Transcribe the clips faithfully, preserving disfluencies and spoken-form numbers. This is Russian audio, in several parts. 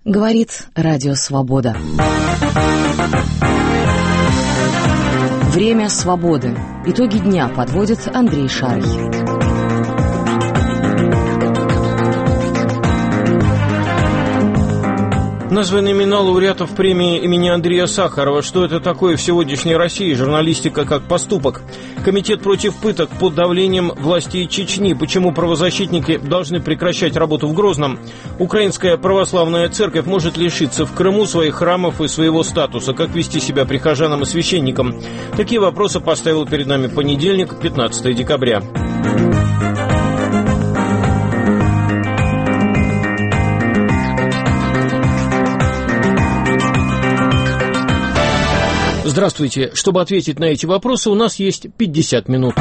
Говорит Радио Свобода. Время свободы. Итоги дня подводит Андрей Шарый. Названы имена лауреатов премии имени Андрея Сахарова. Что это такое в сегодняшней России? Журналистика как поступок. Комитет против пыток под давлением властей Чечни. Почему правозащитники должны прекращать работу в Грозном? Украинская православная церковь может лишиться в Крыму своих храмов и своего статуса. Как вести себя прихожанам и священникам? Такие вопросы поставил перед нами понедельник, пятнадцатое декабря. Здравствуйте. Чтобы ответить на эти вопросы, у нас есть пятьдесят минут.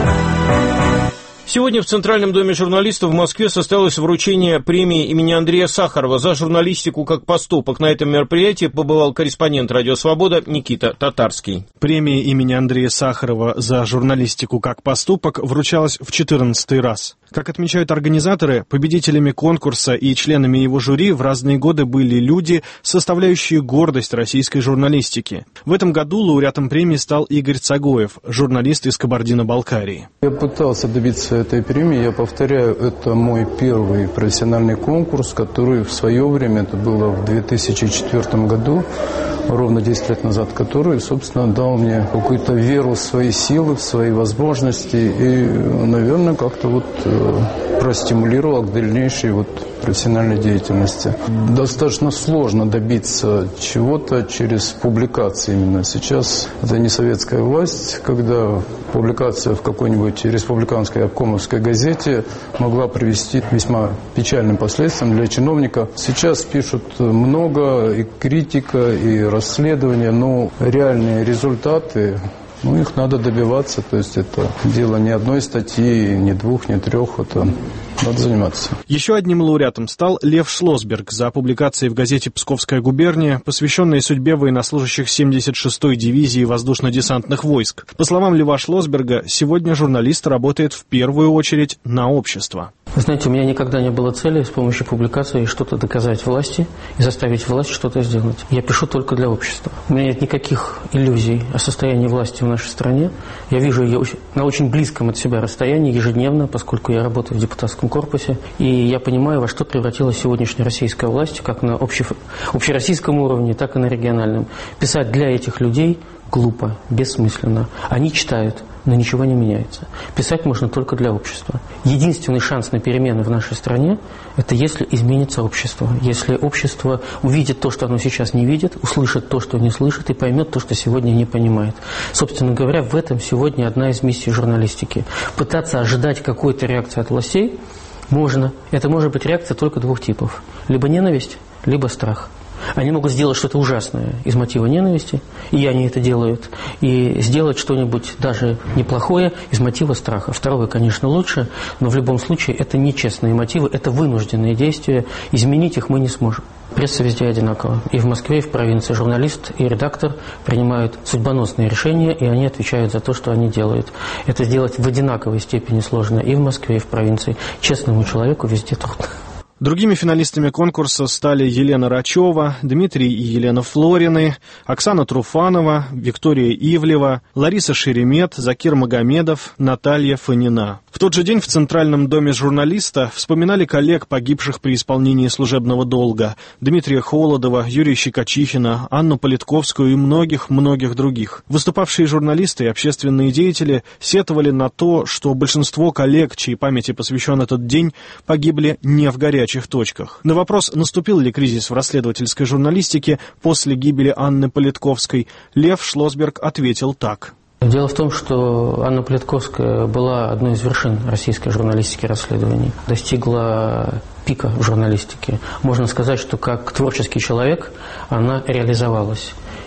Сегодня в Центральном доме журналистов в Москве состоялось вручение премии имени Андрея Сахарова за журналистику как поступок. На этом мероприятии побывал корреспондент «Радио Свобода» Никита Татарский. Премия имени Андрея Сахарова за журналистику как поступок вручалась в четырнадцатый раз. Как отмечают организаторы, победителями конкурса и членами его жюри в разные годы были люди, составляющие гордость российской журналистики. В этом году лауреатом премии стал Игорь Цагоев, журналист из Кабардино-Балкарии. Я пытался добиться этой премии, я повторяю, это мой первый профессиональный конкурс, который в свое время, это было в две тысячи четвёртом году, ровно десять лет назад, который, собственно, дал мне какую-то веру в свои силы, в свои возможности и, наверное, как-то вот простимулировал к дальнейшей вот профессиональной деятельности. Достаточно сложно добиться чего-то через публикации именно. Сейчас это не советская власть, когда публикация в какой-нибудь республиканской обкомовской газете могла привести к весьма печальным последствиям для чиновника. Сейчас пишут много и критика, и расследования, но реальные результаты, ну, их надо добиваться, то есть это дело не одной статьи, не двух, не трех, это надо заниматься. Еще одним лауреатом стал Лев Шлосберг за публикацией в газете «Псковская губерния», посвященной судьбе военнослужащих семьдесят шестой дивизии воздушно-десантных войск. По словам Льва Шлосберга, сегодня журналист работает в первую очередь на общество. Вы знаете, у меня никогда не было цели с помощью публикации что-то доказать власти и заставить власть что-то сделать. Я пишу только для общества. У меня нет никаких иллюзий о состоянии власти в нашей стране. Я вижу ее на очень близком от себя расстоянии ежедневно, поскольку я работаю в депутатском корпусе. И я понимаю, во что превратилась сегодняшняя российская власть, как на общев... общероссийском уровне, так и на региональном. Писать для этих людей глупо, бессмысленно. Они читают, но ничего не меняется. Писать можно только для общества. Единственный шанс на перемены в нашей стране – это если изменится общество. Если общество увидит то, что оно сейчас не видит, услышит то, что не слышит, и поймет то, что сегодня не понимает. Собственно говоря, в этом сегодня одна из миссий журналистики. Пытаться ожидать какой-то реакции от властей можно. Это может быть реакция только двух типов. Либо ненависть, либо страх. Они могут сделать что-то ужасное из мотива ненависти, и они это делают, и сделать что-нибудь даже неплохое из мотива страха. Второе, конечно, лучше, но в любом случае это нечестные мотивы, это вынужденные действия, изменить их мы не сможем. Пресса везде одинакова. И в Москве, и в провинции журналист и редактор принимают судьбоносные решения, и они отвечают за то, что они делают. Это сделать в одинаковой степени сложно и в Москве, и в провинции. Честному человеку везде трудно. Другими финалистами конкурса стали Елена Рачева, Дмитрий и Елена Флорины, Оксана Труфанова, Виктория Ивлева, Лариса Шеремет, Закир Магомедов, Наталья Фонина. В тот же день в Центральном доме журналиста вспоминали коллег, погибших при исполнении служебного долга: Дмитрия Холодова, Юрия Щекочихина, Анну Политковскую и многих-многих других. Выступавшие журналисты и общественные деятели сетовали на то, что большинство коллег, чьей памяти посвящен этот день, погибли не в горячих точках. На вопрос, наступил ли кризис в расследовательской журналистике после гибели Анны Политковской, Лев Шлосберг ответил так. Дело в том, что Анна Политковская была одной из вершин российской журналистики расследований. Достигла пика в журналистике. Можно сказать, что как творческий человек она реализовалась.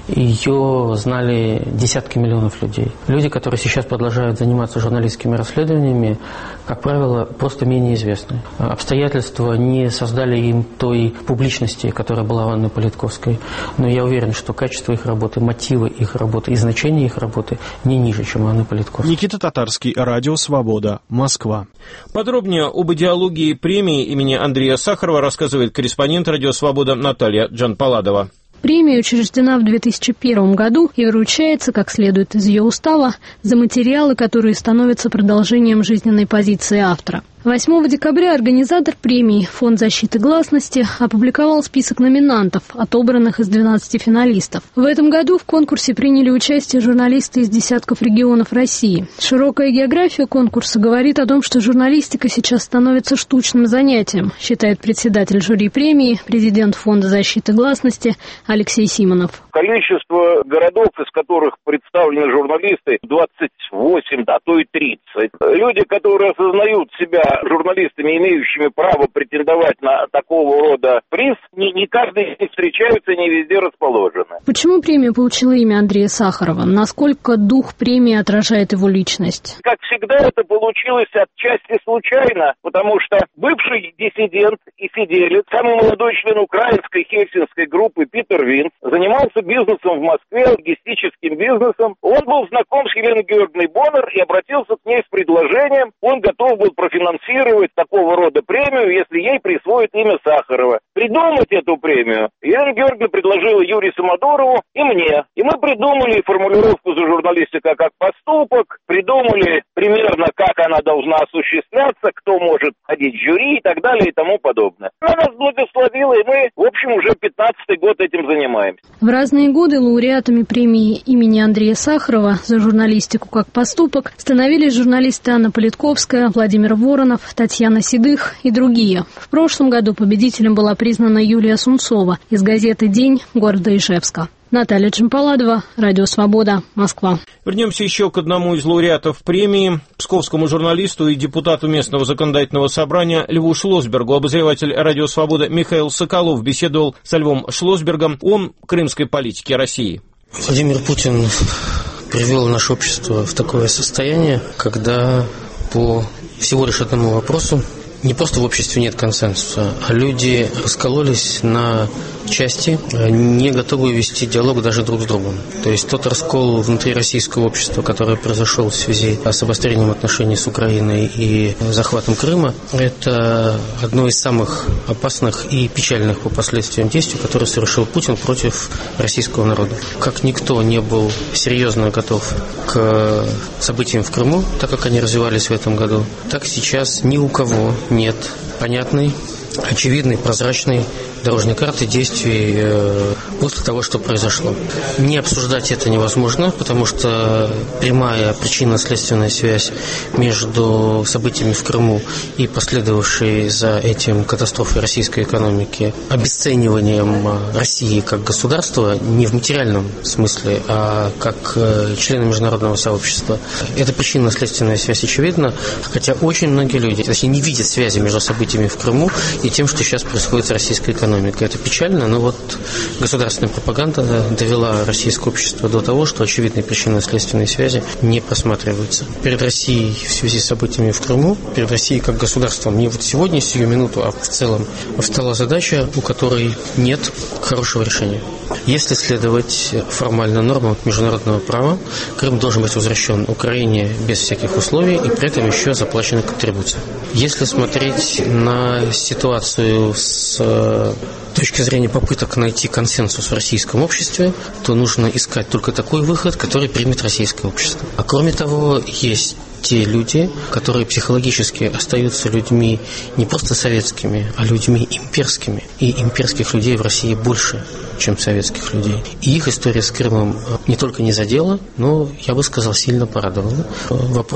ее знали десятки миллионов людей. Люди, которые сейчас продолжают заниматься журналистскими расследованиями, как правило, просто менее известны. Обстоятельства не создали им той публичности, которая была у Анны Политковской. Но я уверен, что качество их работы, мотивы их работы и значение их работы не ниже, чем у Анны Политковской. Никита Татарский, Радио Свобода, Москва. Подробнее об идеологии премии имени Андрея Сахарова рассказывает корреспондент «Радио Свобода» Наталья Джанпаладова. Премия учреждена в две тысячи первом году и вручается, как следует из ее устава, за материалы, которые становятся продолжением жизненной позиции автора. восьмого декабря организатор премии Фонд защиты гласности опубликовал список номинантов, отобранных из двенадцати финалистов. В этом году в конкурсе приняли участие журналисты из десятков регионов России. Широкая география конкурса говорит о том, что журналистика сейчас становится штучным занятием, считает председатель жюри премии, президент Фонда защиты гласности Алексей Симонов. Количество городов, из которых представлены журналисты, двадцать восемь, а то и тридцать. Люди, которые осознают себя журналистами, имеющими право претендовать на такого рода приз, не, не каждый день встречаются, не везде расположены. Почему премия получила имя Андрея Сахарова? Насколько дух премии отражает его личность? Как всегда, это получилось отчасти случайно, потому что бывший диссидент и сиделец, самый молодой член украинской хельсинской группы Питер Винц, занимался бизнесом в Москве, логистическим бизнесом. Он был знаком с Еленой Георгиевной Боннер и обратился к ней с предложением. Он готов был профинансировать такого рода премию, если ей присвоят имя Сахарова. Придумать эту премию Елена Георгиевна предложила Юрию Самодурову и мне. И мы придумали формулировку за журналистика как поступок, придумали примерно, как она должна осуществляться, кто может ходить в жюри и так далее и тому подобное. Она нас благословила, и мы, в общем, уже пятнадцатый год этим занимаемся. В разные годы лауреатами премии имени Андрея Сахарова за журналистику как поступок становились журналисты Анна Политковская, Владимир Воронов, Татьяна Седых и другие. В прошлом году победителем была признана Юлия Сунцова из газеты «День» города Ижевска. Наталья Джанпаладова, Радио Свобода, Москва. Вернемся еще к одному из лауреатов премии, псковскому журналисту и депутату местного законодательного собрания Льву Шлосбергу. Обозреватель Радио Свобода Михаил Соколов беседовал со Львом Шлосбергом о крымской политике России. Владимир Путин привел наше общество в такое состояние, когда по всего лишь одному вопросу не просто в обществе нет консенсуса, а люди раскололись на части, не готовы вести диалог даже друг с другом. То есть тот раскол внутри российского общества, который произошел в связи с обострением отношений с Украиной и захватом Крыма, это одно из самых опасных и печальных по последствиям действий, которые совершил Путин против российского народа. Как никто не был серьезно готов к событиям в Крыму, так как они развивались в этом году, так сейчас ни у кого нет понятной, очевидной, прозрачной дорожной карты действий э, после того, что произошло. Не обсуждать это невозможно, потому что прямая причинно-следственная связь между событиями в Крыму и последовавшей за этим катастрофой российской экономики, обесцениванием России как государства не в материальном смысле, а как э, члена международного сообщества. Эта причинно-следственная связь очевидна, хотя очень многие люди, точнее, не видят связи между событиями в Крыму и тем, что сейчас происходит с российской экономикой. Это печально, но вот государственная пропаганда довела российское общество до того, что очевидные причинно-следственные связи не просматриваются. Перед Россией в связи с событиями в Крыму, перед Россией как государством, не вот сегодня, сию минуту, а в целом, встала задача, у которой нет хорошего решения. Если следовать формально нормам международного права, Крым должен быть возвращен Украине без всяких условий и при этом еще заплачена контрибуция. Если смотреть на ситуацию с точки зрения попыток найти консенсус в российском обществе, то нужно искать только такой выход, который примет российское общество. А кроме того, есть те люди, которые психологически остаются людьми не просто советскими, а людьми имперскими. И имперских людей в России больше, чем советских людей. И их история с Крымом не только не задела, но, я бы сказал, сильно порадовала. Вопрос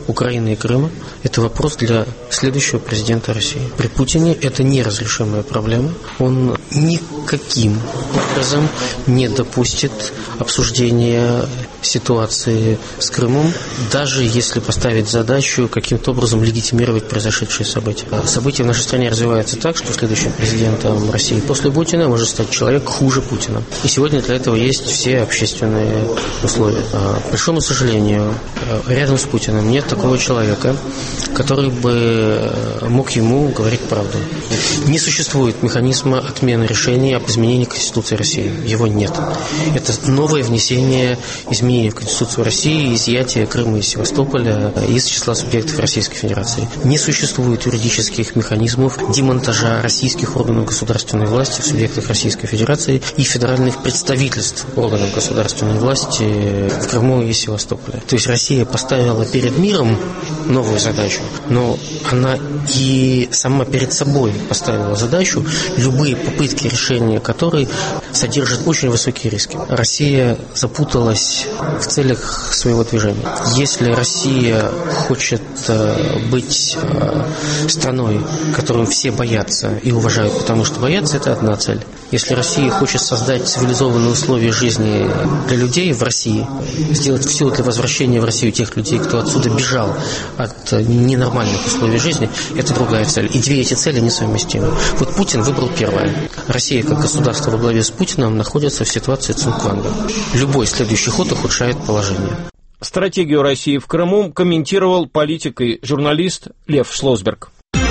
Украины и Крыма – это вопрос для следующего президента России. При Путине это неразрешимая проблема. Он никаким образом не допустит обсуждения ситуации с Крымом, даже если поставить задачу каким-то образом легитимировать произошедшие события. События в нашей стране развиваются так, что следующим президентом России после Путина может стать человек хуже Путина. И сегодня для этого есть все общественные условия. К большому сожалению, рядом с Путиным нет такого человека, который бы мог ему говорить правду. Не существует механизма отмены решений об изменении Конституции России. Его нет. Это новое внесение изменений в Конституцию России, изъятие Крыма и Севастополя из числа субъектов Российской Федерации. Не существует юридических механизмов демонтажа российских органов государственной власти в субъектах Российской Федерации и федеральных представительств органов государственной власти в Крыму и Севастополе. То есть Россия поставила перед миром новую задачу, но она и сама перед собой поставила задачу, любые попытки решения которой содержат очень высокие риски. Россия запуталась в целях своего движения. Если Россия хочет быть страной, которую все боятся и уважают, потому что боятся, это одна цель. Если Россия хочет создать цивилизованные условия жизни для людей в России, сделать все для возвращения в Россию тех людей, кто отсюда бежал от ненормальных условий жизни, это другая цель. И две эти цели несовместимы. Вот Путин выбрал первое. Россия, как государство во главе с Путиным, находится в ситуации цинкванга. Любой следующий ход ухудшает положение. Стратегию России в Крыму комментировал политик и журналист Лев Шлосберг.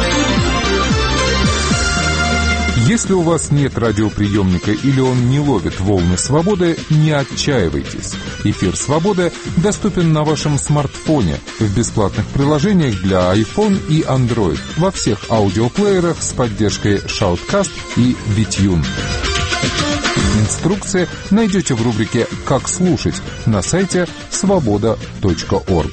Если у вас нет радиоприемника или он не ловит волны свободы, не отчаивайтесь. Эфир «Свобода» доступен на вашем смартфоне в бесплатных приложениях для iPhone и Android во всех аудиоплеерах с поддержкой Shoutcast и BitTune. Инструкции найдете в рубрике «Как слушать» на сайте свобода точка орг.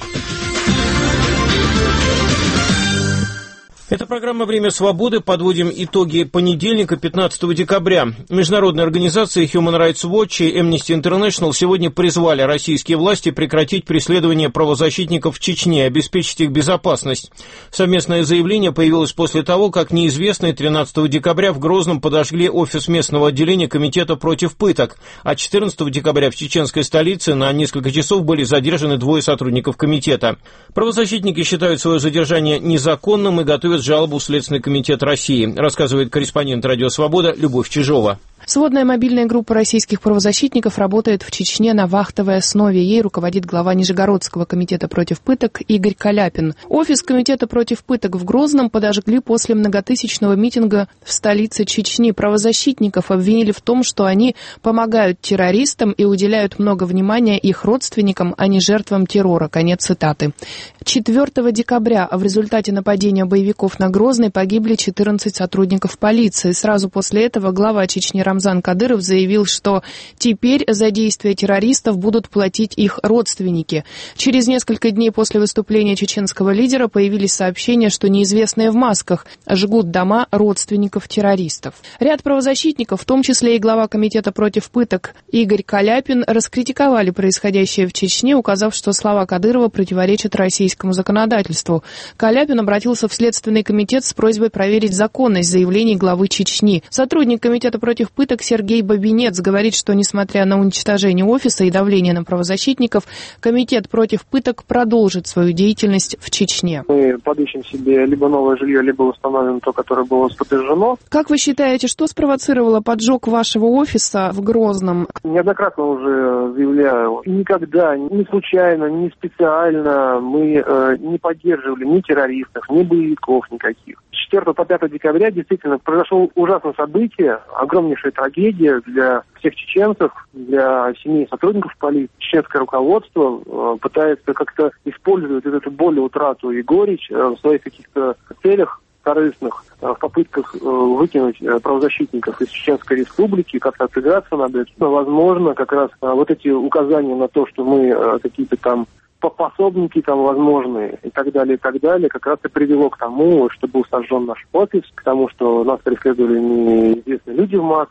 Это программа «Время свободы». Подводим итоги понедельника, пятнадцатого декабря. Международные организации Human Rights Watch и Amnesty International сегодня призвали российские власти прекратить преследование правозащитников в Чечне и обеспечить их безопасность. Совместное заявление появилось после того, как неизвестные тринадцатого декабря в Грозном подожгли офис местного отделения Комитета против пыток, а четырнадцатого декабря в чеченской столице на несколько часов были задержаны двое сотрудников комитета. Правозащитники считают свое задержание незаконным и готовят жалобу в Следственный комитет России, рассказывает корреспондент «Радио Свобода» Любовь Чижова. Сводная мобильная группа российских правозащитников работает в Чечне на вахтовой основе. Ей руководит глава Нижегородского комитета против пыток Игорь Каляпин. Офис комитета против пыток в Грозном подожгли после многотысячного митинга в столице Чечни. Правозащитников обвинили в том, что они помогают террористам и уделяют много внимания их родственникам, а не жертвам террора. Конец цитаты. четвёртого декабря в результате нападения боевиков на Грозный погибли четырнадцать сотрудников полиции. Сразу после этого глава Чечни Рамзан Кадыров заявил, что теперь за действия террористов будут платить их родственники. Через несколько дней после выступления чеченского лидера появились сообщения, что неизвестные в масках жгут дома родственников террористов. Ряд правозащитников, в том числе и глава Комитета против пыток Игорь Каляпин, раскритиковали происходящее в Чечне, указав, что слова Кадырова противоречат российскому законодательству. Каляпин обратился в Следственный комитет с просьбой проверить законность заявлений главы Чечни. Сотрудник Комитета против пыток Сергей Бабинец говорит, что, несмотря на уничтожение офиса и давление на правозащитников, Комитет против пыток продолжит свою деятельность в Чечне. Мы подыщем себе либо новое жилье, либо установим то, которое было подожжено. Как вы считаете, что спровоцировало поджог вашего офиса в Грозном? Неоднократно уже заявляю, никогда, ни случайно, ни специально мы э, не поддерживали ни террористов, ни боевиков никаких. С четвёртого по пятое декабря действительно произошло ужасное событие, огромнейшая трагедия для всех чеченцев, для семей сотрудников полиции. Чеченское руководство э, пытается как-то использовать эту боль, утрату и горечь э, в своих каких-то целях корыстных, э, в попытках э, выкинуть э, правозащитников из Чеченской республики, как-то отыграться над этим. Но, возможно, как раз э, вот эти указания на то, что мы э, какие-то там пособники там возможные и так далее, и так далее, как раз и привело к тому, что был сожжен наш офис, к тому, что нас преследовали неизвестные люди в масках,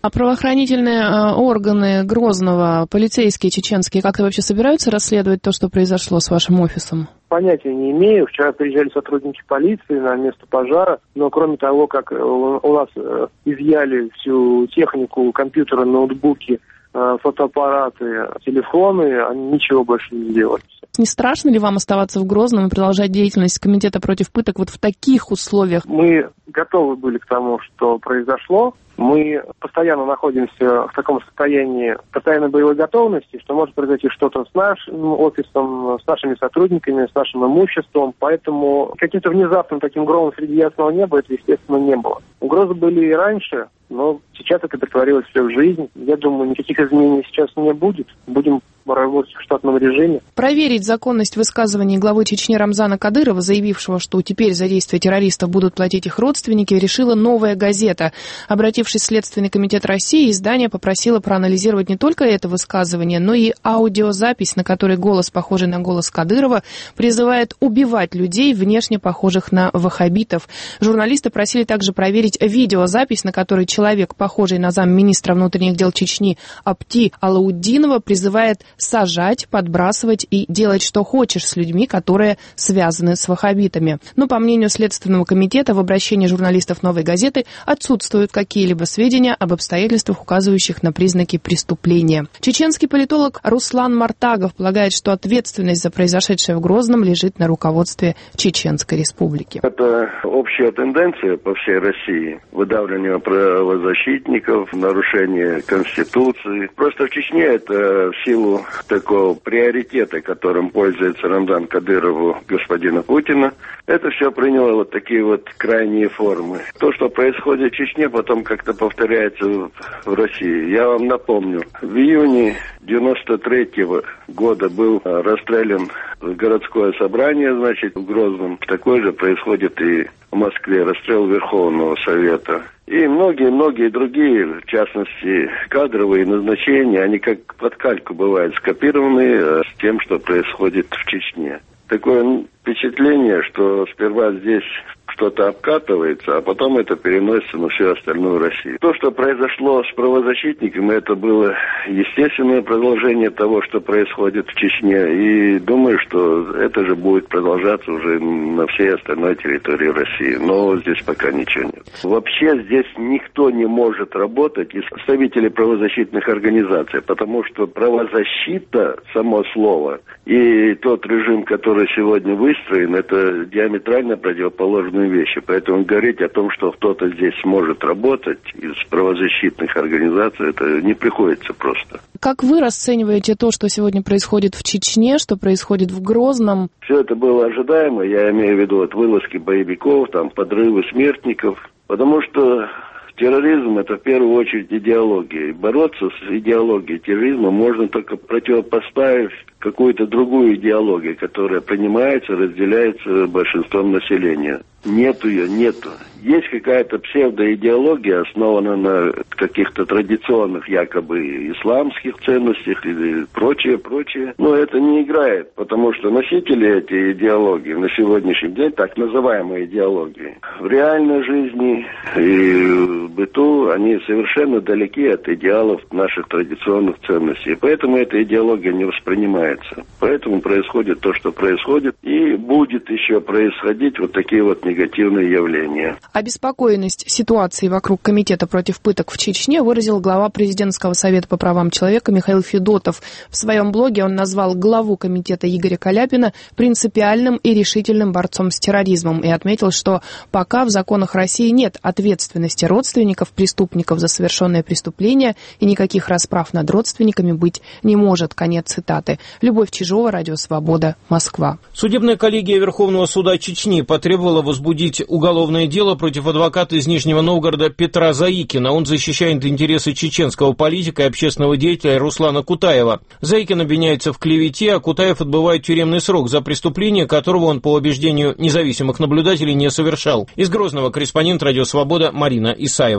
А правоохранительные органы Грозного, полицейские чеченские, как-то вообще собираются расследовать то, что произошло с вашим офисом? Понятия не имею. Вчера приезжали сотрудники полиции на место пожара, но кроме того, как у нас изъяли всю технику, компьютеры, ноутбуки, фотоаппараты, телефоны, они ничего больше не сделали. Не страшно ли вам оставаться в Грозном и продолжать деятельность Комитета против пыток вот в таких условиях? Мы готовы были к тому, что произошло. Мы постоянно находимся в таком состоянии постоянной боевой готовности, что может произойти что-то с нашим офисом, с нашими сотрудниками, с нашим имуществом. Поэтому каким-то внезапным таким громом среди ясного неба это, естественно, не было. Угрозы были и раньше, но сейчас это притворилось все в жизнь. Я думаю, никаких изменений сейчас не будет. Будем работать в штатном режиме. Проверить законность высказываний главы Чечни Рамзана Кадырова, заявившего, что теперь за действия террористов будут платить их родственники, решила «Новая газета». Обратившись в Следственный комитет России, издание попросило проанализировать не только это высказывание, но и аудиозапись, на которой голос, похожий на голос Кадырова, призывает убивать людей, внешне похожих на ваххабитов. Журналисты просили также проверить видеозапись, на которой человек, похожий на замминистра внутренних дел Чечни Апти Алауддинова, призывает сажать, подбрасывать и делать, что хочешь с людьми, которые связаны с ваххабитами. Но, по мнению Следственного комитета, в обращении журналистов «Новой газеты» отсутствуют какие-либо сведения об обстоятельствах, указывающих на признаки преступления. Чеченский политолог Руслан Мартагов полагает, что ответственность за произошедшее в Грозном лежит на руководстве Чеченской Республики. Это общая тенденция по всей России. Выдавливание правозащитников, нарушение Конституции. Просто в Чечне это в силу такого приоритета, которым пользуется Рамзан Кадырову господина Путина, это все приняло вот такие вот крайние формы. То, что происходит в Чечне, потом как-то повторяется в России. Я вам напомню, в июне девяносто третьего года был расстрелян городское собрание, значит, в Грозном. Такое же происходит и в Москве, расстрел Верховного Совета. И многие-многие другие, в частности, кадровые назначения, они как под кальку бывают скопированы с тем, что происходит в Чечне. Такое впечатление, что сперва здесь что-то обкатывается, а потом это переносится на всю остальную Россию. То, что произошло с правозащитниками, это было естественное продолжение того, что происходит в Чечне. И думаю, что это же будет продолжаться уже на всей остальной территории России. Но здесь пока ничего нет. Вообще здесь никто не может работать из представителей правозащитных организаций, потому что правозащита, само слово, и тот режим, который сегодня выстроен, это диаметрально противоположные вещи. Поэтому говорить о том, что кто-то здесь сможет работать из правозащитных организаций, это не приходится просто. Как вы расцениваете то, что сегодня происходит в Чечне, что происходит в Грозном? Все это было ожидаемо, я имею в виду вот вылазки боевиков, там подрывы смертников, потому что терроризм – это в первую очередь идеология. И бороться с идеологией терроризма можно только противопоставив какую-то другую идеологию, которая принимается, разделяется большинством населения. Нету ее, нету. Есть какая-то псевдоидеология, основанная на каких-то традиционных якобы исламских ценностях или прочее, прочее. Но это не играет, потому что носители этой идеологии на сегодняшний день, так называемые идеологии, в реальной жизни и в быту, они совершенно далеки от идеалов наших традиционных ценностей. Поэтому эта идеология не воспринимается. Поэтому происходит то, что происходит, и будет еще происходить вот такие вот негативные явления. Обеспокоенность ситуацией вокруг Комитета против пыток в Чечне выразил глава Президентского совета по правам человека Михаил Федотов. В своем блоге он назвал главу комитета Игоря Каляпина принципиальным и решительным борцом с терроризмом и отметил, что пока в законах России нет ответственности родственников преступников за совершенное преступление и никаких расправ над родственниками быть не может. Конец цитаты. Любовь Чижова, Радио Свобода, Москва. Судебная коллегия Верховного суда Чечни потребовала возбудить уголовное дело против адвоката из Нижнего Новгорода Петра Заикина. Он защищает интересы чеченского политика и общественного деятеля Руслана Кутаева. Заикин обвиняется в клевете, а Кутаев отбывает тюремный срок за преступление, которого он, по убеждению независимых наблюдателей, не совершал. Из Грозного корреспондент Радио Свобода Марина Исаева.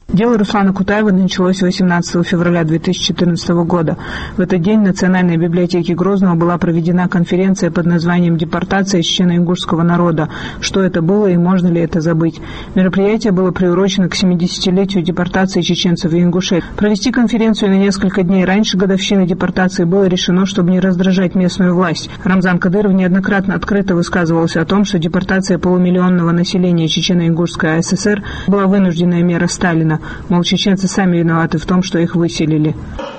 Дело Руслана Кутаева началось восемнадцатого февраля две тысячи четырнадцатого года. В этот день в Национальной библиотеке Грозного была проведена конференция под названием «Депортация чечено-ингушского народа. Что это было и можно ли это забыть?». Мероприятие было приурочено к семидесятилетию депортации чеченцев и ингушей. Провести конференцию на несколько дней раньше годовщины депортации было решено, чтобы не раздражать местную власть. Рамзан Кадыров неоднократно открыто высказывался о том, что депортация полумиллионного населения Чечено-Ингушской АССР была вынужденная мера Сталина. Мол, чеченцы сами виноваты в том, что их выселили.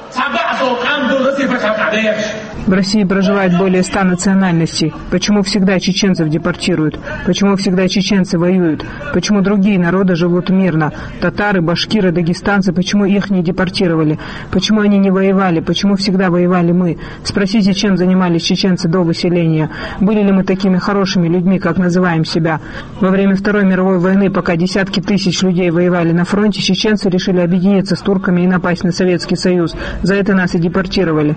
В России проживает более ста национальностей. Почему всегда чеченцев депортируют? Почему всегда чеченцы воюют? Почему другие народы живут мирно? Татары, башкиры, дагестанцы, почему их не депортировали? Почему они не воевали? Почему всегда воевали мы? Спросите, чем занимались чеченцы до выселения. Были ли мы такими хорошими людьми, как называем себя? Во время Второй мировой войны, пока десятки тысяч людей воевали на фронте, чеченцы решили объединиться с турками и напасть на Советский Союз. За это нас и депортировали.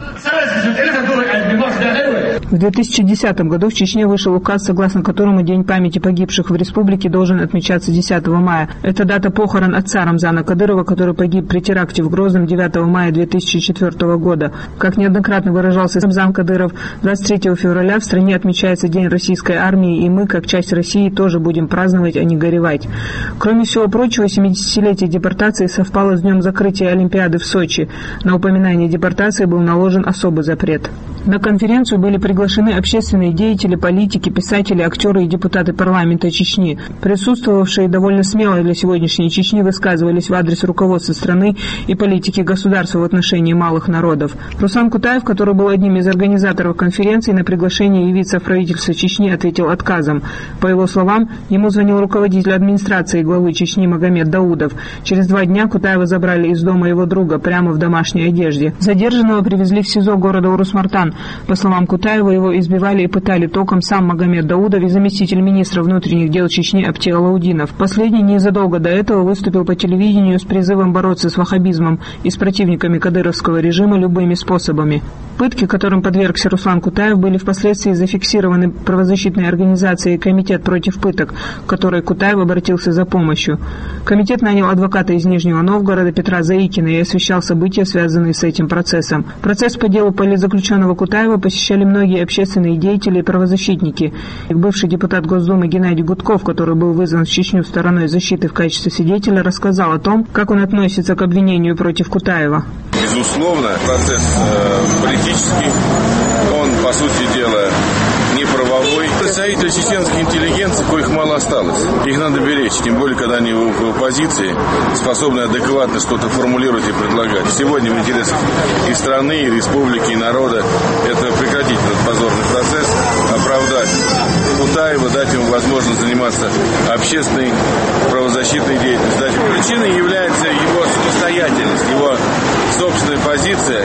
В две тысячи десятом году в Чечне вышел указ, согласно которому День памяти погибших в республике должен отмечаться десятого мая. Это дата похорон отца Рамзана Кадырова, который погиб при теракте в Грозном девятого мая две тысячи четвёртого года. Как неоднократно выражался Рамзан Кадыров, двадцать третьего февраля в стране отмечается День российской армии, и мы, как часть России, тоже будем праздновать, а не горевать. Кроме всего прочего, семидесятилетие депортации совпало с днем закрытия Олимпиады в Сочи. На упоминание депортации был наложен особый запрет. На конференцию были приглашены общественные деятели, политики, писатели, актеры и депутаты парламента Чечни. Присутствовавшие довольно смело для сегодняшней Чечни высказывались в адрес руководства страны и политики государства в отношении малых народов. Руслан Кутаев, который был одним из организаторов конференции, на приглашение явиться в правительство Чечни ответил отказом. По его словам, ему звонил руководитель администрации главы Чечни Магомед Даудов. Через два дня Кутаева забрали из дома его друга прямо в домашней одежде. Задержанного привезли в СИЗО города Урус-Мартан. По словам Кутаева, его избивали и пытали током сам Магомед Даудов и заместитель министра внутренних дел Чечни Апти Алаудинов. Последний незадолго до этого выступил по телевидению с призывом бороться с ваххабизмом и с противниками кадыровского режима любыми способами. Пытки, которым подвергся Руслан Кутаев, были впоследствии зафиксированы правозащитной организацией «Комитет против пыток», к которой Кутаев обратился за помощью. Комитет нанял адвоката из Нижнего Новгорода Петра Заикина и освещал события, связанные с этим процессом. Процесс по делу политзаключенного Кутаева посещали многие общественные деятели и правозащитники. Бывший депутат Госдумы Геннадий Гудков, который был вызван в Чечню стороной защиты в качестве свидетеля, рассказал о том, как он относится к обвинению против Кутаева. Безусловно, процесс э, политический, он, по сути дела, неправовой. Представители чеченской интеллигенции, коих мало осталось. Их надо беречь, тем более, когда они в оппозиции, способны адекватно что-то формулировать и предлагать. Сегодня в интересах и страны, и республики, и народа это прекратить этот позорный процесс, оправдать Кутаева, дать ему возможность заниматься общественной правозащитной деятельностью. Дать ему. Причиной является его самостоятельность, его собственная позиция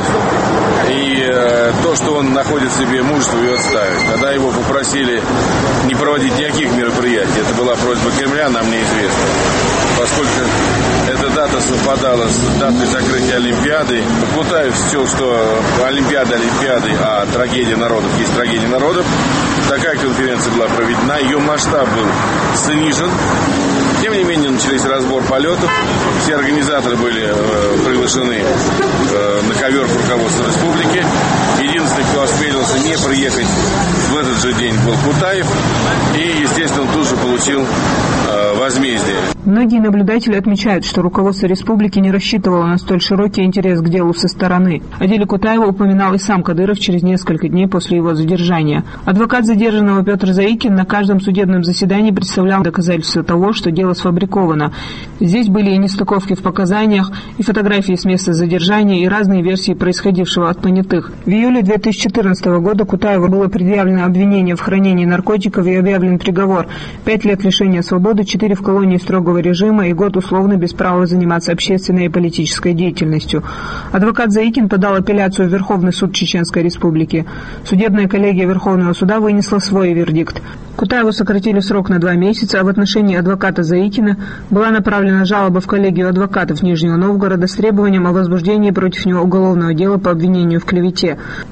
и э, то, что он находит в себе мужество ее отставить. Когда его попросили не проводить никаких мероприятий, это была просьба Кремля, нам неизвестно. Поскольку эта дата совпадала с датой закрытия Олимпиады, Кутаев счел, что Олимпиада Олимпиады, а трагедия народов есть трагедия народов. Такая конференция была проведена, ее масштаб был снижен. Тем не менее, начались разбор полетов. Все организаторы были э, приглашены э, на ковер к руководству республики. Единственный, кто осмелился не приехать в этот же день, был Кутаев. И, естественно, он тут же получил э, возмездие. Многие наблюдатели отмечают, что руководство республики не рассчитывало на столь широкий интерес к делу со стороны. О деле Кутаева упоминал и сам Кадыров через несколько дней после его задержания. Адвокат задержанного Петр Заикин на каждом судебном заседании представлял доказательства того, что дело сфабриковано. Здесь были и нестыковки в показаниях, и фотографии с места задержания, и разные версии происходившего от понятых. В июле две тысячи четырнадцатого года Кутаеву было предъявлено обвинение в хранении наркотиков и объявлен приговор. Пять лет лишения свободы, четыре в колонии строгого режима и год условно без права заниматься общественной и политической деятельностью. Адвокат Заикин подал апелляцию в Верховный суд Чеченской Республики. Судебная коллегия Верховного суда вынесла свой вердикт. Кутаеву сократили срок на два месяца, а в отношении адвоката Заикина была направлена жалоба в коллегию адвокатов Нижнего Новгорода с требованием о возбуждении против него уголовного дела по обвинению в клевете. В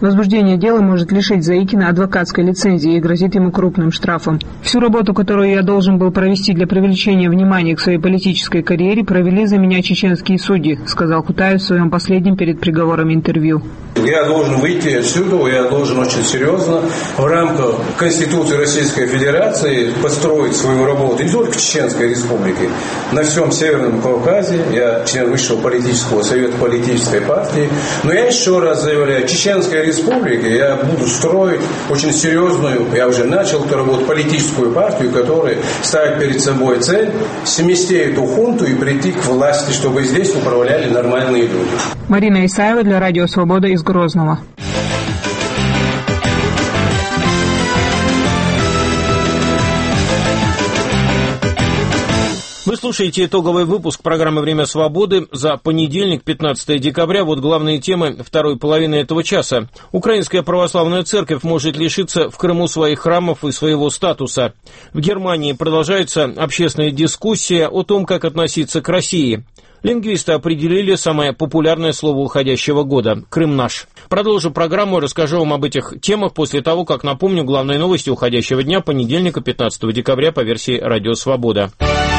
Возбуждение дела может лишить Заикина адвокатской лицензии и грозит ему крупным штрафом. Всю работу, которую я должен был провести для привлечения внимания к своей политической карьере, провели за меня чеченские судьи, сказал Кутаев в своем последнем перед приговором интервью. Я должен выйти отсюда, я должен очень серьезно в рамках Конституции Российской Федерации построить свою работу не только в Чеченской Республике, на всем Северном Кавказе. Я член Высшего политического совета политической партии. Но я еще раз заявляю, в Чеченской Республике я буду строить очень серьезную, я уже начал эту работу, политическую партию, которая ставит перед собой цель смести эту хунту и прийти к власти, чтобы здесь управляли нормальные люди. Марина Исаева для Радио Свобода из Грозного. Вы слушаете итоговый выпуск программы «Время свободы» за понедельник, пятнадцатое декабря. Вот главные темы второй половины этого часа. Украинская православная церковь может лишиться в Крыму своих храмов и своего статуса. В Германии продолжается общественная дискуссия о том, как относиться к России. Лингвисты определили самое популярное слово уходящего года – «Крым наш». Продолжу программу и расскажу вам об этих темах после того, как напомню главные новости уходящего дня, понедельника, пятнадцатого декабря по версии «Радио Свобода».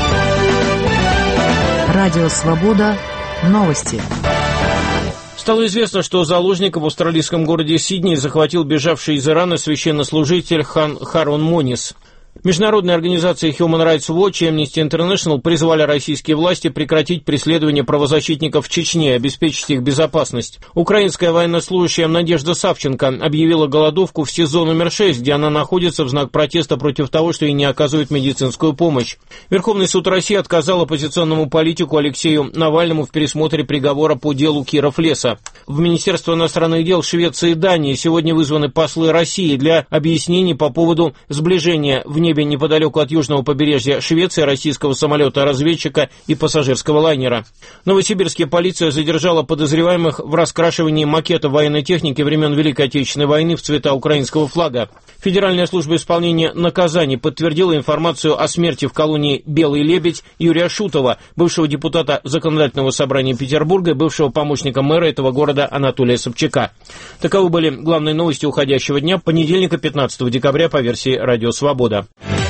Радио Свобода. Новости. Стало известно, что заложника в австралийском городе Сидней захватил бежавший из Ирана священнослужитель Хан Харун Монис. Международные организации Human Rights Watch и Amnesty International призвали российские власти прекратить преследование правозащитников в Чечне и обеспечить их безопасность. Украинская военнослужащая Надежда Савченко объявила голодовку в СИЗО номер шесть, где она находится в знак протеста против того, что ей не оказывают медицинскую помощь. Верховный суд России отказал оппозиционному политику Алексею Навальному в пересмотре приговора по делу Киров-Леса. В Министерство иностранных дел Швеции и Дании сегодня вызваны послы России для объяснений по поводу сближения в небе неподалеку от южного побережья Швеции российского самолета-разведчика и пассажирского лайнера. В Новосибирске полиция задержала подозреваемых в раскрашивании макета военной техники времен Великой Отечественной войны в цвета украинского флага. Федеральная служба исполнения наказаний подтвердила информацию о смерти в колонии «Белый лебедь» Юрия Шутова, бывшего депутата Законодательного собрания Петербурга и бывшего помощника мэра этого города Анатолия Собчака. Таковы были главные новости уходящего дня, понедельника, пятнадцатого декабря по версии «Радио Свобода».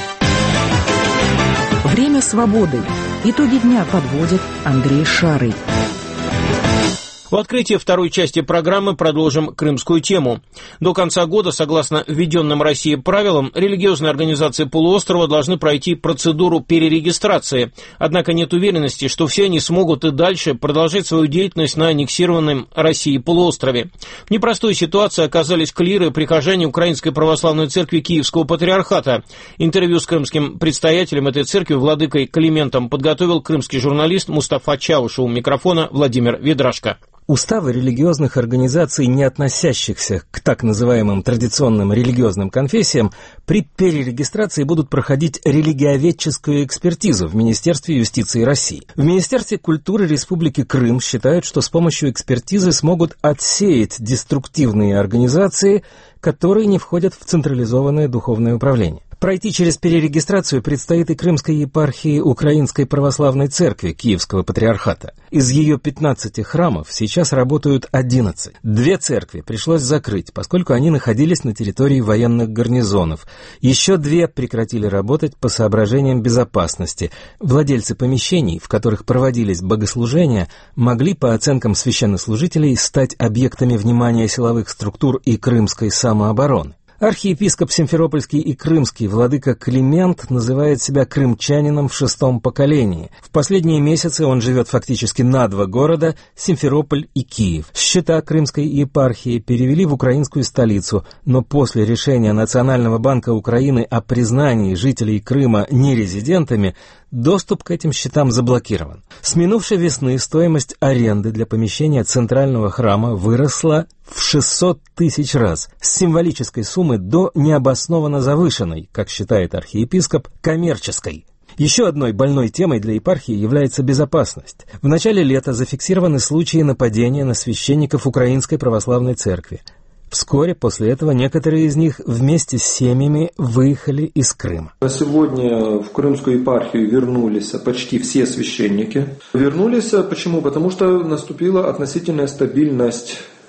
Время свободы. Итоги дня подводит Андрей Шарый. В открытии второй части программы продолжим крымскую тему. До конца года, согласно введенным Россией правилам, религиозные организации полуострова должны пройти процедуру перерегистрации. Однако нет уверенности, что все они смогут и дальше продолжать свою деятельность на аннексированном Россией полуострове. В непростой ситуации оказались клиры и прихожане Украинской православной церкви Киевского патриархата. Интервью с крымским предстоятелем этой церкви, владыкой Климентом, подготовил крымский журналист Мустафа Чауш. У микрофона Владимир Ведрашко. Уставы религиозных организаций, не относящихся к так называемым традиционным религиозным конфессиям, при перерегистрации будут проходить религиоведческую экспертизу в Министерстве юстиции России. В Министерстве культуры Республики Крым считают, что с помощью экспертизы смогут отсеять деструктивные организации, которые не входят в централизованное духовное управление. Пройти через перерегистрацию предстоит и Крымской епархии Украинской Православной Церкви Киевского Патриархата. Из ее пятнадцати храмов сейчас работают одиннадцать. Две церкви пришлось закрыть, поскольку они находились на территории военных гарнизонов. Еще две прекратили работать по соображениям безопасности. Владельцы помещений, в которых проводились богослужения, могли, по оценкам священнослужителей, стать объектами внимания силовых структур и крымской самообороны. Архиепископ Симферопольский и Крымский владыка Климент называет себя крымчанином в шестом поколении. В последние месяцы он живет фактически на два города – Симферополь и Киев. Счета Крымской епархии перевели в украинскую столицу, но после решения Национального банка Украины о признании жителей Крыма нерезидентами доступ к этим счетам заблокирован. С минувшей весны стоимость аренды для помещения центрального храма выросла в шестьсот тысяч раз, с символической суммы до необоснованно завышенной, как считает архиепископ, коммерческой. Еще одной больной темой для епархии является безопасность. В начале лета зафиксированы случаи нападения на священников Украинской Православной Церкви. Вскоре после этого некоторые из них вместе с семьями выехали из Крыма. Сегодня в Крымскую епархию вернулись почти все священники. Вернулись почему? Потому что наступила относительная стабильность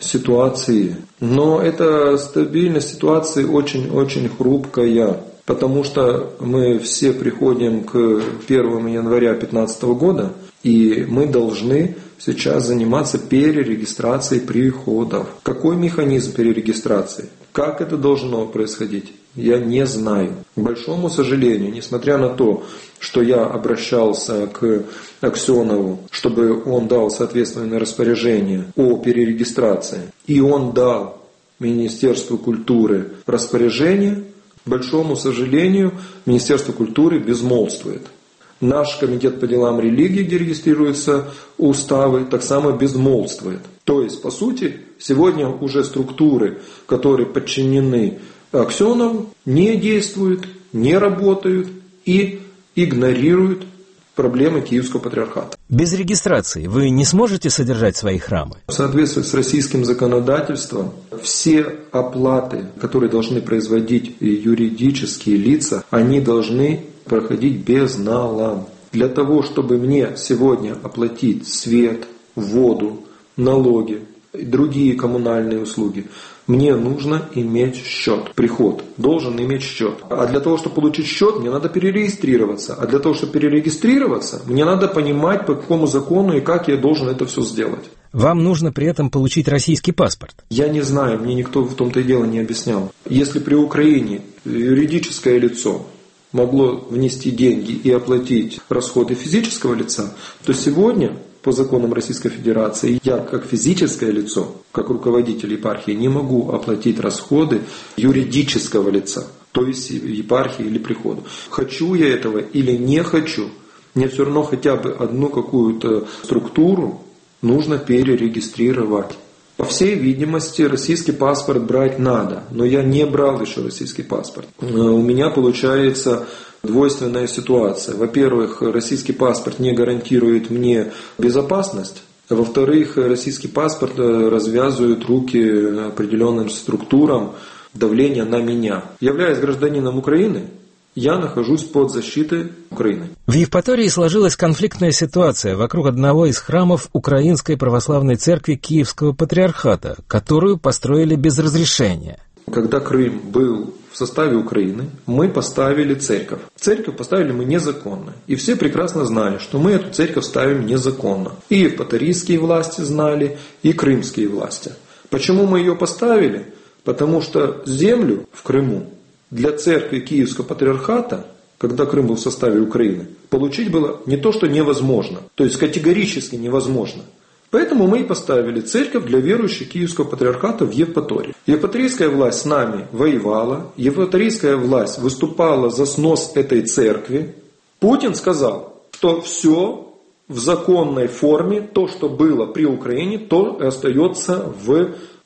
ситуации. Но эта стабильность ситуации очень-очень хрупкая, потому что мы все приходим к первому января две тысячи пятнадцатого года, и мы должны сейчас заниматься перерегистрацией приходов. Какой механизм перерегистрации? Как это должно происходить? Я не знаю. К большому сожалению, несмотря на то, что я обращался к Аксенову, чтобы он дал соответственное распоряжение о перерегистрации, и он дал Министерству культуры распоряжение, к большому сожалению, Министерство культуры безмолвствует. Наш комитет по делам религии, где регистрируются уставы, так само безмолвствует. То есть, по сути, сегодня уже структуры, которые подчинены Аксенову, не действуют, не работают и игнорируют проблемы Киевского патриархата. Без регистрации вы не сможете содержать свои храмы? В соответствии с российским законодательством, все оплаты, которые должны производить юридические лица, они должны проходить безналом. Для того, чтобы мне сегодня оплатить свет, воду, налоги и другие коммунальные услуги, мне нужно иметь счет. Приход должен иметь счет. А для того, чтобы получить счет, мне надо перерегистрироваться. А для того, чтобы перерегистрироваться, мне надо понимать, по какому закону и как я должен это все сделать. Вам нужно при этом получить российский паспорт. Я не знаю, мне никто в том-то и дело не объяснял. Если при Украине юридическое лицо могло внести деньги и оплатить расходы физического лица, то сегодня по законам Российской Федерации я как физическое лицо, как руководитель епархии, не могу оплатить расходы юридического лица, то есть епархии или приходу. Хочу я этого или не хочу, мне все равно хотя бы одну какую-то структуру нужно перерегистрировать. По всей видимости, российский паспорт брать надо, но я не брал еще российский паспорт. У меня получается двойственная ситуация. Во-первых, российский паспорт не гарантирует мне безопасность. Во-вторых, российский паспорт развязывает руки определенным структурам давления на меня. Являясь гражданином Украины, я нахожусь под защитой Украины. В Евпатории сложилась конфликтная ситуация вокруг одного из храмов Украинской Православной Церкви Киевского Патриархата, которую построили без разрешения. Когда Крым был в составе Украины, мы поставили церковь. Церковь поставили мы незаконно. И все прекрасно знали, что мы эту церковь ставим незаконно. И евпаторийские власти знали, и крымские власти. Почему мы ее поставили? Потому что землю в Крыму для церкви Киевского Патриархата, когда Крым был в составе Украины, получить было не то, что невозможно, то есть категорически невозможно. Поэтому мы и поставили церковь для верующих Киевского Патриархата в Евпатории. Евпаторийская власть с нами воевала, Евпаторийская власть выступала за снос этой церкви. Путин сказал, что все в законной форме, то, что было при Украине, то и остается в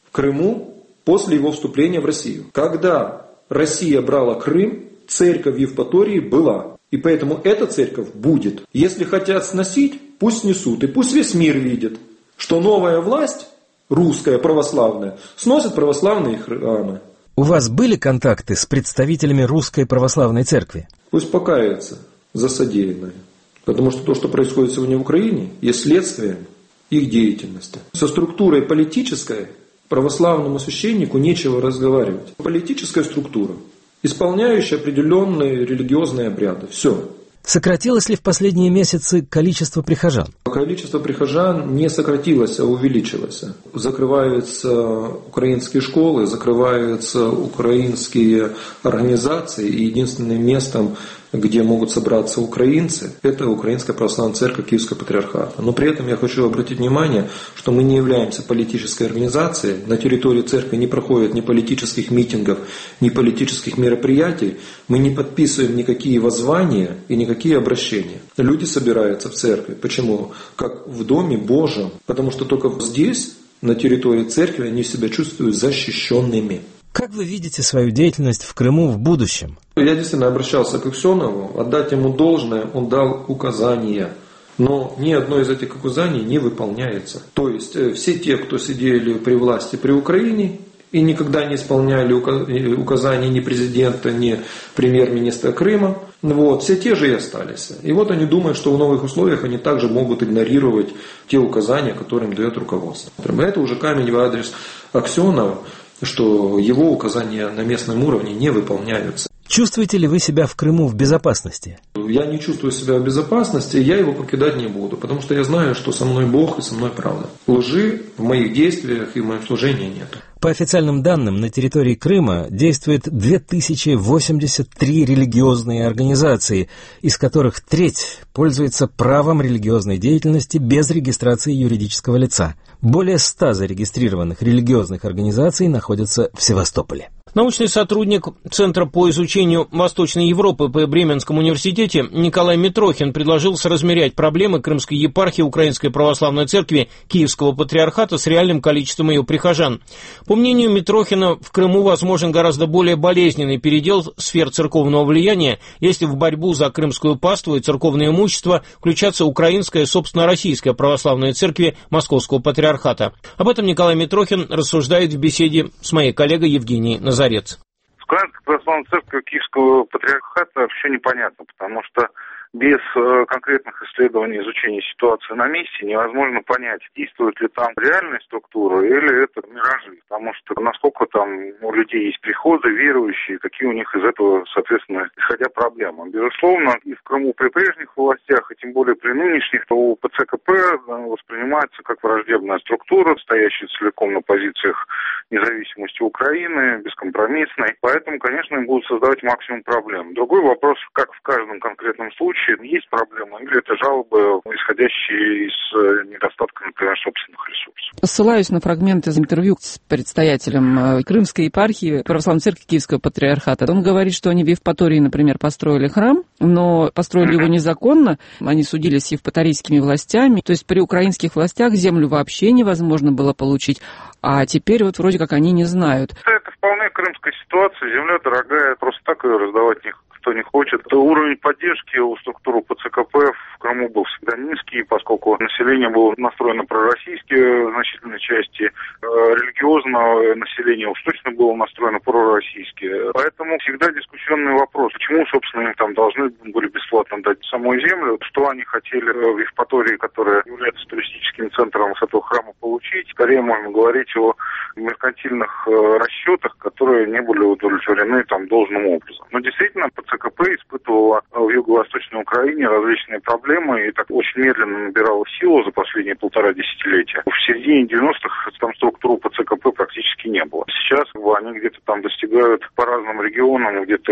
Крыму после его вступления в Россию. Когда Россия брала Крым, церковь в Евпатории была. И поэтому эта церковь будет. Если хотят сносить, пусть снесут. И пусть весь мир видит, что новая власть, русская, православная, сносит православные храмы. У вас были контакты с представителями Русской Православной Церкви? Пусть покаются за содеянное. Потому что то, что происходит сегодня в Украине, есть следствием их деятельности. Со структурой политической православному священнику нечего разговаривать. Политическая структура, исполняющая определенные религиозные обряды. Все. Сократилось ли в последние месяцы количество прихожан? Количество прихожан не сократилось, а увеличилось. Закрываются украинские школы, закрываются украинские организации. И единственным местом, где могут собраться украинцы, это Украинская Православная Церковь Киевского Патриархата. Но при этом я хочу обратить внимание, что мы не являемся политической организацией. На территории церкви не проходит ни политических митингов, ни политических мероприятий. Мы не подписываем никакие воззвания и никакие обращения. Люди собираются в церкви. Почему? Как в Доме Божьем. Потому что только здесь, на территории церкви, они себя чувствуют защищенными. Как вы видите свою деятельность в Крыму в будущем? Я действительно обращался к Аксенову, отдать ему должное, он дал указания. Но ни одно из этих указаний не выполняется. То есть все те, кто сидели при власти при Украине и никогда не исполняли указаний ни президента, ни премьер-министра Крыма, Вот, все те же и остались. И вот они думают, что в новых условиях они также могут игнорировать те указания, которые им дает руководство. Это уже камень в адрес Аксенова, что его указания на местном уровне не выполняются. Чувствуете ли вы себя в Крыму в безопасности? Я не чувствую себя в безопасности, я его покидать не буду, потому что я знаю, что со мной Бог и со мной правда. Лжи в моих действиях и в моем служении нет. По официальным данным, на территории Крыма действует две тысячи восемьдесят три религиозные организации, из которых треть пользуется правом религиозной деятельности без регистрации юридического лица. Более ста зарегистрированных религиозных организаций находятся в Севастополе. Научный сотрудник Центра по изучению Восточной Европы при Бременском университете Николай Митрохин предложил соразмерять проблемы Крымской епархии Украинской Православной Церкви Киевского Патриархата с реальным количеством ее прихожан. По мнению Митрохина, в Крыму возможен гораздо более болезненный передел сфер церковного влияния, если в борьбу за крымскую паству и церковное имущество включатся Украинская, собственно, Российская Православная Церкви Московского Патриархата. Об этом Николай Митрохин рассуждает в беседе с моей коллегой Евгенией Назарец. С Украинской Православной Церкви Киевского Патриархата все непонятно, потому что без конкретных исследований, изучения ситуации на месте невозможно понять, действует ли там реальная структура или это миражи. Потому что насколько там у людей есть приходы, верующие, какие у них из этого, соответственно, исходя проблемы. Безусловно, и в Крыму при прежних властях, и тем более при нынешних, то у ПЦКП воспринимается как враждебная структура, стоящая целиком на позициях независимости Украины, бескомпромиссной. Поэтому, конечно, им будут создавать максимум проблем. Другой вопрос, как в каждом конкретном случае, есть проблема, или это жалобы, исходящие из недостатка, например, собственных ресурсов. Ссылаюсь на фрагмент из интервью с предстоятелем Крымской епархии Православной Церкви Киевского Патриархата. Он говорит, что они в Евпатории, например, построили храм, но построили его незаконно, они судились с евпаторийскими властями, то есть при украинских властях землю вообще невозможно было получить, а теперь вот вроде как они не знают. Это вполне крымская ситуация, земля дорогая, просто так ее раздавать никто не хочет. Уровень поддержки у структуры ПЦКП в Крыму был всегда низкий, поскольку население было настроено пророссийски в значительной части, религиозное население уж точно было настроено пророссийски. Поэтому всегда дискуссионный вопрос, почему, собственно, им там должны были бесплатно дать саму землю, что они хотели в Евпатории, которая является туристическим центром, с этого храма получить. Скорее можно говорить о меркантильных расчетах, которые не были удовлетворены там должным образом. Но действительно, ПЦКП испытывала в юго-восточной Украине различные проблемы и так очень медленно набирала силу за последние полтора десятилетия. В середине девяностых там структуру ПЦКП практически не было. Сейчас они где-то там достигают по разным регионам где-то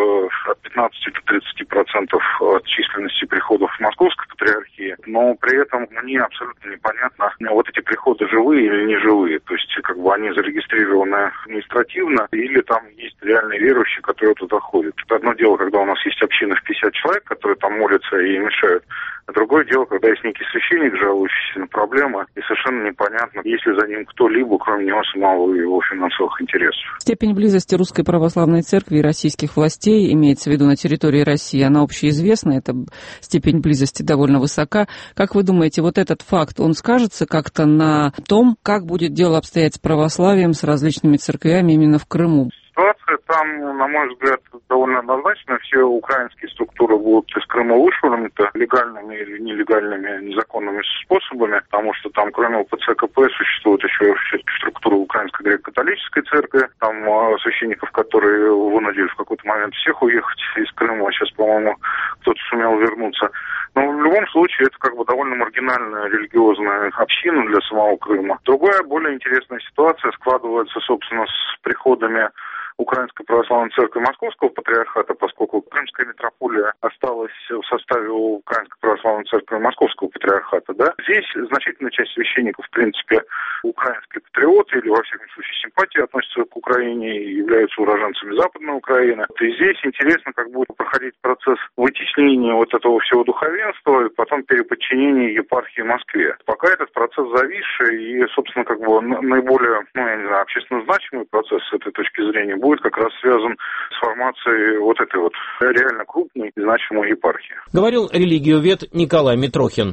от пятнадцати до тридцати процентов от численности приходов в Московской Патриархии, но при этом мне абсолютно непонятно, вот эти приходы живые или не живые, то есть как бы они зарегистрированы административно или там есть реальные верующие, которые туда ходят. Это одно дело, когда у нас есть община в пятьдесят человек, которые там молятся и мешают. А другое дело, когда есть некий священник, жалующийся на проблемы, и совершенно непонятно, есть ли за ним кто-либо, кроме него самого и его финансовых интересов. Степень близости Русской Православной Церкви и российских властей, имеется в виду на территории России, она общеизвестна, эта степень близости довольно высока. Как вы думаете, вот этот факт, он скажется как-то на том, как будет дело обстоять с православием, с различными церквями именно в Крыму? Ситуация там, на мой взгляд, довольно однозначно. Все украинские структуры будут из Крыма вышвырнуты легальными или нелегальными, незаконными способами, потому что там, кроме ПЦКП, существует еще структура Украинской греко-католической церкви, там священников, которые вынудили в какой-то момент всех уехать из Крыма, а сейчас, по-моему, кто-то сумел вернуться. Но в любом случае это как бы довольно маргинальная религиозная община для самого Крыма. Другая, более интересная ситуация складывается, собственно, с приходами Украинской Православной Церкви Московского Патриархата, поскольку Крымская митрополия осталась в составе Украинской Православной Церкви Московского Патриархата, да, здесь значительная часть священников, в принципе, украинские патриоты или, во всяком случае, симпатии относятся к Украине и являются уроженцами Западной Украины. И здесь интересно, как будет проходить процесс вытеснения вот этого всего духовенства и потом переподчинения епархии Москве. Пока этот процесс зависший и, собственно, как бы наиболее, ну, я не знаю, общественно значимый процесс с этой точки зрения будет как раз связан с формацией вот этой вот реально крупной и значимой епархии. Говорил религиовед Николай Митрохин.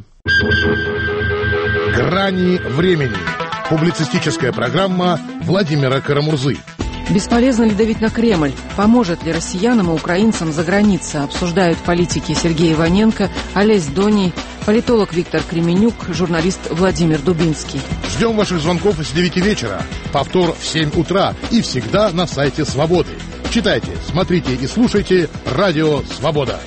«Грани времени». Публицистическая программа Владимира Карамурзы. Бесполезно ли давить на Кремль? Поможет ли россиянам и украинцам за границей? Обсуждают политики Сергей Иваненко, Олесь Доний, политолог Виктор Кременюк, журналист Владимир Дубинский. Ждем ваших звонков с девяти вечера, повтор в семь утра и всегда на сайте «Свободы». Читайте, смотрите и слушайте «Радио Свобода».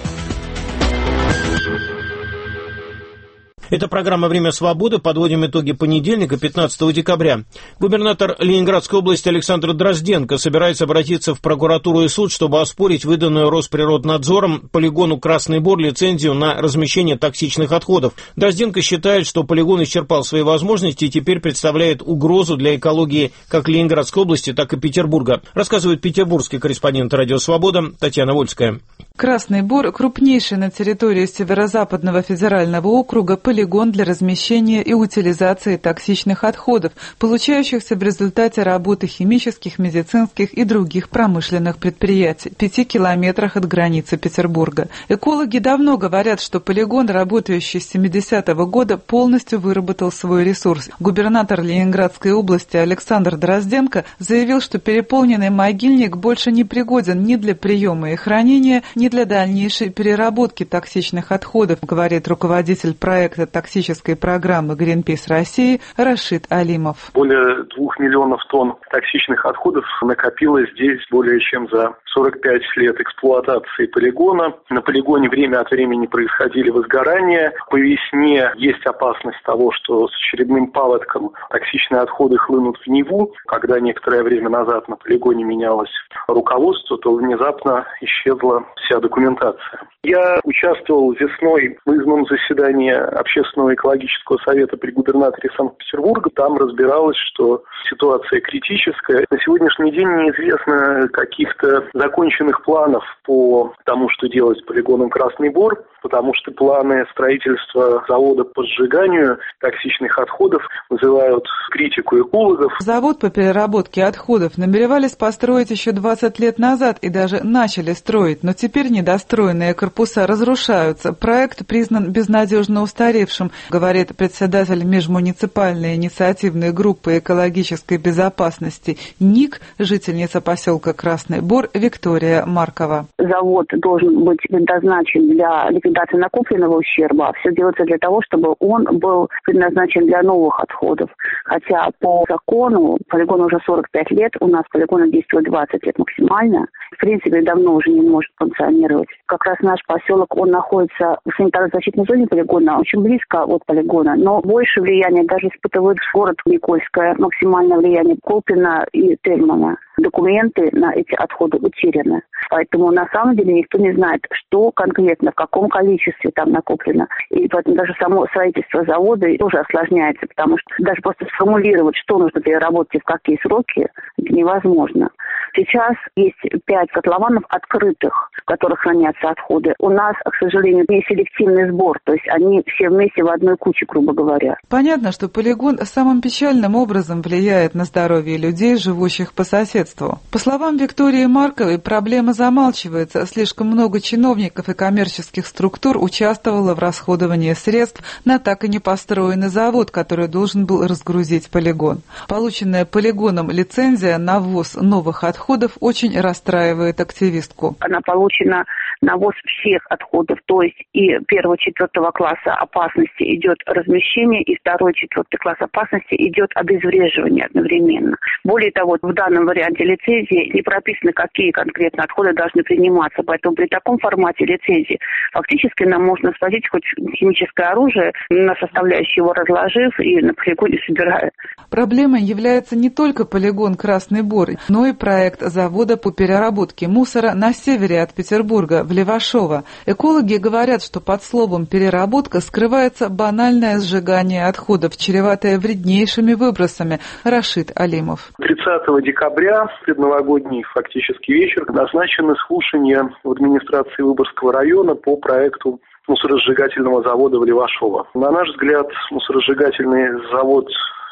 Это программа «Время свободы». Подводим итоги понедельника, пятнадцатого декабря. Губернатор Ленинградской области Александр Дрозденко собирается обратиться в прокуратуру и суд, чтобы оспорить выданную Росприроднадзором полигону «Красный Бор» лицензию на размещение токсичных отходов. Дрозденко считает, что полигон исчерпал свои возможности и теперь представляет угрозу для экологии как Ленинградской области, так и Петербурга. Рассказывает петербургский корреспондент «Радио Свобода» Татьяна Вольская. Красный Бор – крупнейший на территории Северо-Западного федерального округа полигон для размещения и утилизации токсичных отходов, получающихся в результате работы химических, медицинских и других промышленных предприятий, в пяти километрах от границы Петербурга. Экологи давно говорят, что полигон, работающий с семидесятого года, полностью выработал свой ресурс. Губернатор Ленинградской области Александр Дрозденко заявил, что переполненный могильник больше не пригоден ни для приема и хранения, ни для дальнейшей переработки токсичных отходов, говорит руководитель проекта токсической программы Greenpeace России Рашид Алимов. Более двух миллионов тонн токсичных отходов накопилось здесь более чем за сорок пять лет эксплуатации полигона. На полигоне время от времени происходили возгорания. По весне есть опасность того, что с очередным паводком токсичные отходы хлынут в Неву. Когда некоторое время назад на полигоне менялось руководство, то внезапно исчезла вся документация. Я участвовал весной в выездном заседании Общественного экологического совета при губернаторе Санкт-Петербурга. Там разбиралось, что ситуация критическая. На сегодняшний день неизвестно каких-то законченных планов по тому, что делать с полигоном «Красный Бор», потому что планы строительства завода по сжиганию токсичных отходов вызывают критику экологов. Завод по переработке отходов намеревались построить еще двадцать лет назад и даже начали строить, но теперь недостроенные корпуса разрушаются. Проект признан безнадежно устаревшим, говорит председатель межмуниципальной инициативной группы экологической безопасности НИК, жительница поселка Красный Бор Виктория Маркова. Завод должен быть предназначен для ликвидации накопленного ущерба. Все делается для того, чтобы он был предназначен для новых отходов. Хотя по закону полигон уже сорок пять лет, у нас полигон действует двадцать лет максимально. В принципе, давно уже не может функционировать. Как раз наш поселок, он находится в санитарно-защитной зоне полигона, очень близко от полигона, но больше влияния даже испытывает город Никольское, максимальное влияние Колпина и Тельмана. Документы на эти отходы утеряны. Поэтому на самом деле никто не знает, что конкретно, в каком количестве там накоплено. И поэтому даже само строительство завода тоже осложняется, потому что даже просто сформулировать, что нужно переработать и в какие сроки, это невозможно. Сейчас есть пять котлованов открытых, в которых хранятся отходы. У нас, к сожалению, не селективный сбор, то есть они все вместе в одной куче, грубо говоря. Понятно, что полигон самым печальным образом влияет на здоровье людей, живущих по соседству. По словам Виктории Марковой, проблема замалчивается. Слишком много чиновников и коммерческих структур участвовало в расходовании средств на так и не построенный завод, который должен был разгрузить полигон. Полученная полигоном лицензия на ввоз новых отходов очень расстраивает активистку. Она получена на ввоз всех отходов, то есть и первого-четвертого класса опасности идет размещение, и второй-четвертый класс опасности идет обезвреживание одновременно. Более того, в данном варианте лицензии не прописано, какие конкретно отходы должны приниматься, поэтому при таком формате лицензии фактически нам можно свозить хоть химическое оружие, на составляющие его разложив и на полигоне собирая. Проблемой является не только полигон «Красный Бор», но и проект завода по переработке мусора на севере от Петербурга, в Левашово. Экологи говорят, что под словом «переработка» скрывается банальное сжигание отходов, чреватое вреднейшими выбросами. Рашид Алимов. тридцатого декабря, предновогодний фактически вечер, назначены слушания в администрации Выборгского района по проекту мусоросжигательного завода в Левашово. На наш взгляд, мусоросжигательный завод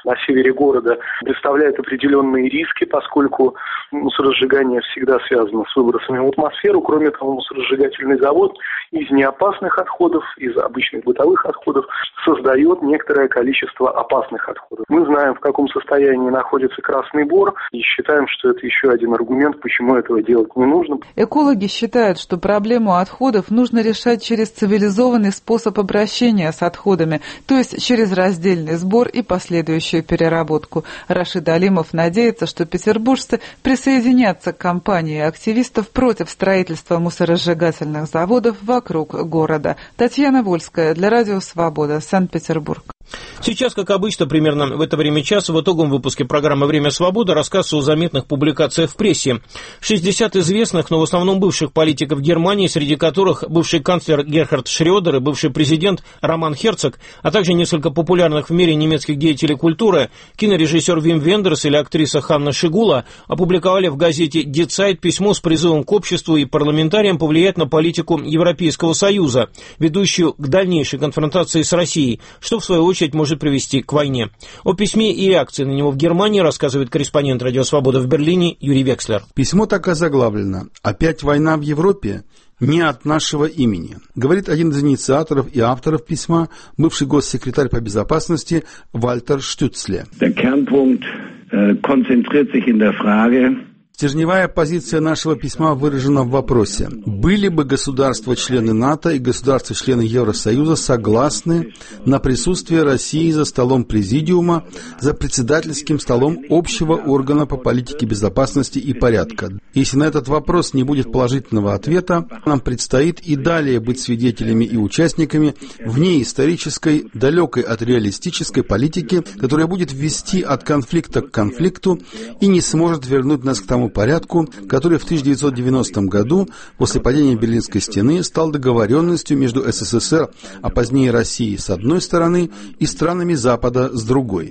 на севере города представляет определенные риски, поскольку мусоросжигание всегда связано с выбросами в атмосферу. Кроме того, мусоросжигательный завод из неопасных отходов, из обычных бытовых отходов создает некоторое количество опасных отходов. Мы знаем, в каком состоянии находится Красный Бор, и считаем, что это еще один аргумент, почему этого делать не нужно. Экологи считают, что проблему отходов нужно решать через цивилизованный способ обращения с отходами, то есть через раздельный сбор и последующую переработку. Рашид Алимов надеется, что петербуржцы присоединятся к кампании активистов против строительства мусоросжигательных заводов вокруг города. Татьяна Вольская для Радио Свобода, Санкт-Петербург. Сейчас, как обычно, примерно в это время часа в итоговом выпуске программы «Время свободы» рассказ о заметных публикациях в прессе. шестьдесят известных, но в основном бывших политиков Германии, среди которых бывший канцлер Герхард Шрёдер и бывший президент Роман Херцог, а также несколько популярных в мире немецких деятелей культуры, кинорежиссер Вим Вендерс или актриса Ханна Шигула, опубликовали в газете «Die Zeit» письмо с призывом к обществу и парламентариям повлиять на политику Европейского Союза, ведущую к дальнейшей конфронтации с Россией, что в свою очередь может привести к войне. О письме и реакции на него в Германии рассказывает корреспондент «Радио Свобода» в Берлине Юрий Векслер. Письмо так озаглавлено: «Опять война в Европе? Не от нашего имени», говорит один из инициаторов и авторов письма, бывший госсекретарь по безопасности Вальтер Штюцле. Der Kernpunkt äh, konzentriert sich in der Frage. Стержневая позиция нашего письма выражена в вопросе: были бы государства-члены НАТО и государства-члены Евросоюза согласны на присутствие России за столом Президиума, за председательским столом общего органа по политике безопасности и порядка? Если на этот вопрос не будет положительного ответа, нам предстоит и далее быть свидетелями и участниками внеисторической, далекой от реалистической политики, которая будет вести от конфликта к конфликту и не сможет вернуть нас к тому порядку, который в тысяча девятьсот девяностом году, после падения Берлинской стены, стал договоренностью между СССР, а позднее Россией с одной стороны и странами Запада с другой.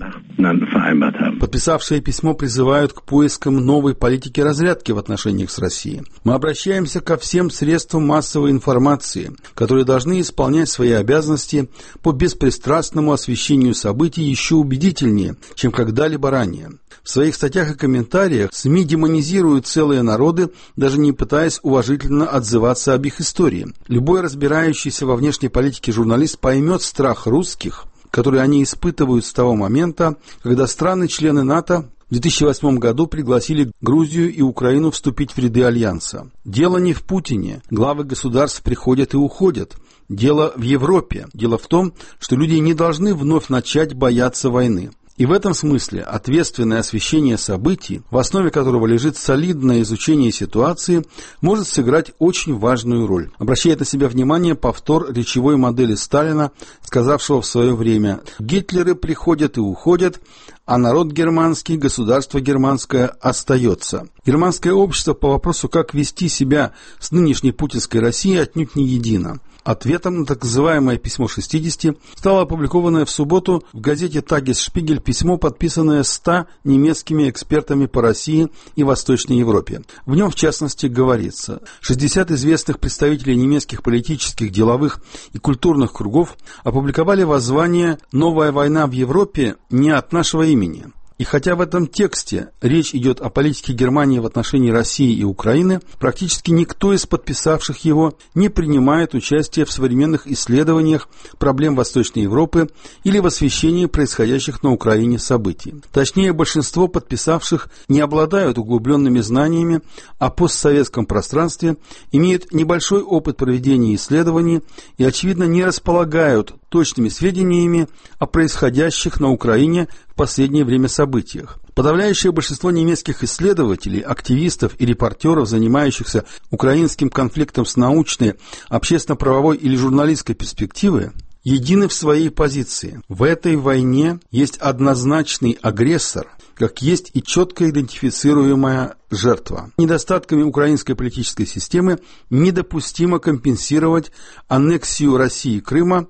Подписавшие письмо призывают к поискам новой политики разрядки в отношениях с Россией. Мы обращаемся ко всем средствам массовой информации, которые должны исполнять свои обязанности по беспристрастному освещению событий еще убедительнее, чем когда-либо ранее. В своих статьях и комментариях СМИ демонизируют целые народы, даже не пытаясь уважительно отзываться об их истории. Любой разбирающийся во внешней политике журналист поймет страх русских, который они испытывают с того момента, когда страны-члены НАТО в две тысячи восьмом году пригласили Грузию и Украину вступить в ряды Альянса. Дело не в Путине. Главы государств приходят и уходят. Дело в Европе. Дело в том, что люди не должны вновь начать бояться войны. И в этом смысле ответственное освещение событий, в основе которого лежит солидное изучение ситуации, может сыграть очень важную роль. Обращает на себя внимание повтор речевой модели Сталина, сказавшего в свое время: «Гитлеры приходят и уходят, а народ германский, государство германское остается». Германское общество по вопросу, как вести себя с нынешней путинской Россией, отнюдь не едино. Ответом на так называемое письмо шестидесяти стало опубликованное в субботу в газете «Тагес-Шпигель» письмо, подписанное ста немецкими экспертами по России и Восточной Европе. В нем, в частности, говорится: шестьдесят известных представителей немецких политических, деловых и культурных кругов опубликовали воззвание «Новая война в Европе не от нашего имени». И хотя в этом тексте речь идет о политике Германии в отношении России и Украины, практически никто из подписавших его не принимает участие в современных исследованиях проблем Восточной Европы или в освещении происходящих на Украине событий. Точнее, большинство подписавших не обладают углубленными знаниями о постсоветском пространстве, имеют небольшой опыт проведения исследований и, очевидно, не располагают точными сведениями о происходящих на Украине в последнее время событиях. Подавляющее большинство немецких исследователей, активистов и репортеров, занимающихся украинским конфликтом с научной, общественно-правовой или журналистской перспективы, едины в своей позиции. В этой войне есть однозначный агрессор, как есть и четко идентифицируемая жертва. Недостатками украинской политической системы недопустимо компенсировать аннексию России Крыма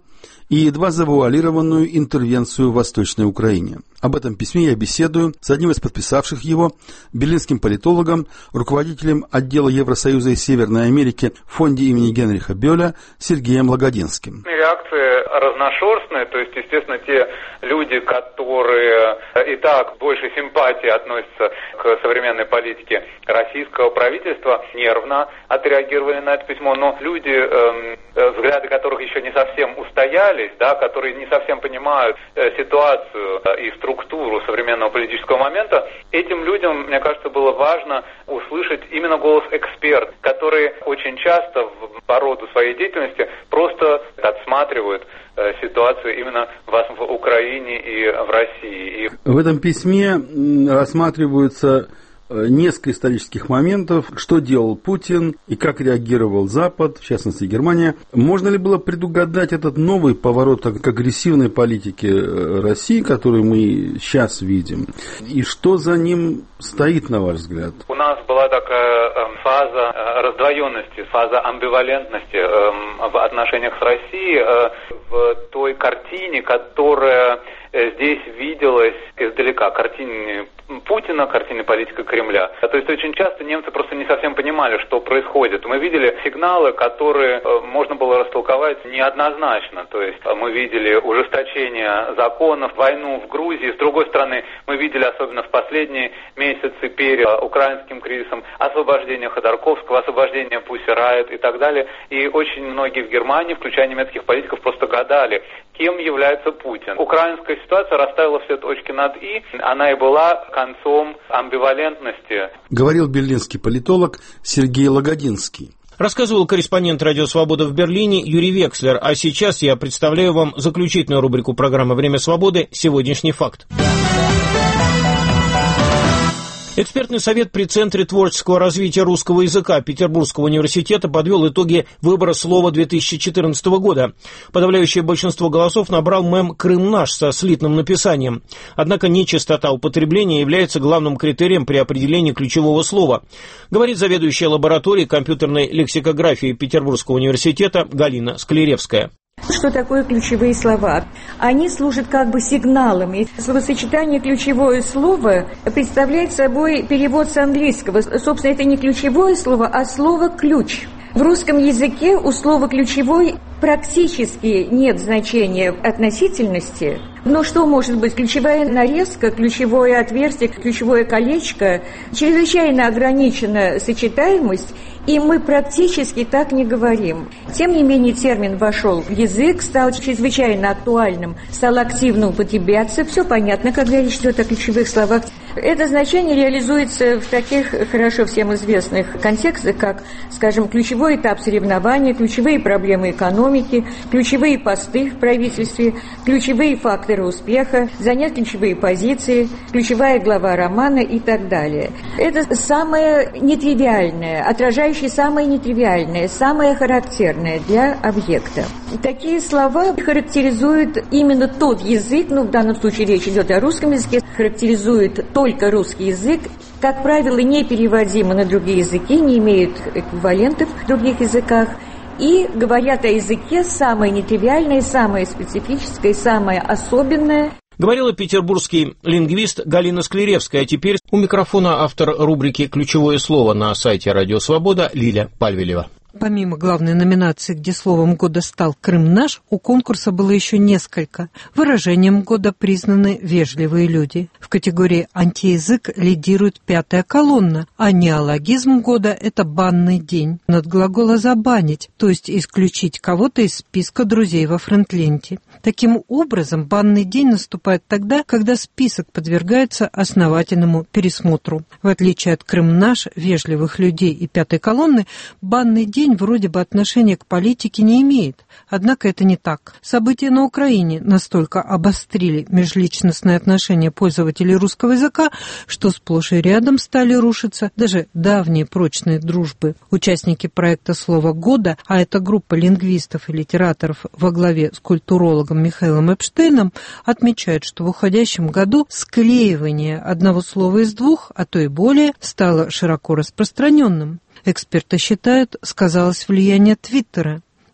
и едва завуалированную интервенцию в Восточной Украине. Об этом письме я беседую с одним из подписавших его, берлинским политологом, руководителем отдела Евросоюза и Северной Америки в фонде имени Генриха Бёля Сергеем Лагодинским. Реакции разношерстные, то есть, естественно, те люди, которые и так больше симпатии относятся к современной политике российского правительства, нервно отреагировали на это письмо, но люди, эм, взгляды которых еще не совсем устоялись, да, которые не совсем понимают э, ситуацию э, и структуру современного политического момента, этим людям, мне кажется, было важно услышать именно голос эксперта, который очень часто по роду своей деятельности просто отсматривают э, ситуацию именно в, в Украине и в России. И... В этом письме рассматриваются несколько исторических моментов, что делал Путин и как реагировал Запад, в частности Германия. Можно ли было предугадать этот новый поворот к агрессивной политике России, которую мы сейчас видим? И что за ним стоит, на ваш взгляд? У нас была такая э, фаза э, раздвоенности, фаза амбивалентности э, в отношениях с Россией, э, в той картине, которая э, здесь виделась издалека, картине Путина, картине политика Кремля. То есть очень часто немцы просто не совсем понимали, что происходит. Мы видели сигналы, которые э, можно было растолковать неоднозначно. То есть мы видели ужесточение законов, войну в Грузии. С другой стороны, мы видели, особенно в последние месяцы перед украинским кризисом, освобождение Ходорковского, освобождение Пусси Райт и так далее. И очень многие в Германии, включая немецких политиков, просто гадали, кем является Путин. Украинская ситуация расставила все точки над «и». Она и была концом амбивалентности. Говорил берлинский политолог Сергей Лагодинский. Рассказывал корреспондент «Радио Свобода» в Берлине Юрий Векслер. А сейчас я представляю вам заключительную рубрику программы «Время свободы. Сегодняшний факт». Экспертный совет при Центре творческого развития русского языка Петербургского университета подвел итоги выбора слова две тысячи четырнадцатого года. Подавляющее большинство голосов набрал мем «Крым наш» со слитным написанием. Однако нечистота употребления является главным критерием при определении ключевого слова, говорит заведующая лабораторией компьютерной лексикографии Петербургского университета Галина Склеревская. Что такое ключевые слова? Они служат как бы сигналами. Словосочетание «ключевое слово» представляет собой перевод с английского. Собственно, это не ключевое слово, а слово «ключ». В русском языке у слова «ключевой» практически нет значения относительности. Но что может быть? Ключевая нарезка, ключевое отверстие, ключевое колечко, чрезвычайно ограничена сочетаемость, и мы практически так не говорим. Тем не менее, термин вошел в язык, стал чрезвычайно актуальным, стал активно употребляться. Все понятно, когда речь идет о ключевых словах. Это значение реализуется в таких хорошо всем известных контекстах, как, скажем, ключевой этап соревнования, ключевые проблемы экономики, ключевые посты в правительстве, ключевые факторы успеха, занять ключевые позиции, ключевая глава романа и так далее. Это самое нетривиальное, отражающее самое нетривиальное, самое характерное для объекта. Такие слова характеризуют именно тот язык, ну в данном случае речь идет о русском языке, характеризует только русский язык, как правило, непереводимы на другие языки, не имеют эквивалентов в других языках, и говорят о языке самое нетривиальное, самое специфическое, самое особенное. Говорила петербургский лингвист Галина Склеревская. А теперь у микрофона автор рубрики «Ключевое слово» на сайте «Радио Свобода» Лиля Пальвелева. Помимо главной номинации, где словом года стал «Крым наш», у конкурса было еще несколько. Выражением года признаны «Вежливые люди». В категории «Антиязык» лидирует пятая колонна, а неологизм года – это «банный день». От глагола «забанить», то есть исключить кого-то из списка друзей во френд-ленте. Таким образом, банный день наступает тогда, когда список подвергается основательному пересмотру. В отличие от «Крым наш», «Вежливых людей» и пятой колонны, банный день вроде бы отношения к политике не имеет. Однако это не так. События на Украине настолько обострили межличностные отношения пользователей русского языка, что сплошь и рядом стали рушиться даже давние прочные дружбы. Участники проекта «Слово года», а это группа лингвистов и литераторов во главе с культурологом Михаилом Эпштейном, отмечают, что в уходящем году склеивание одного слова из двух, а то и более, стало широко распространенным. Эксперты считают, сказалось влияние Твиттера.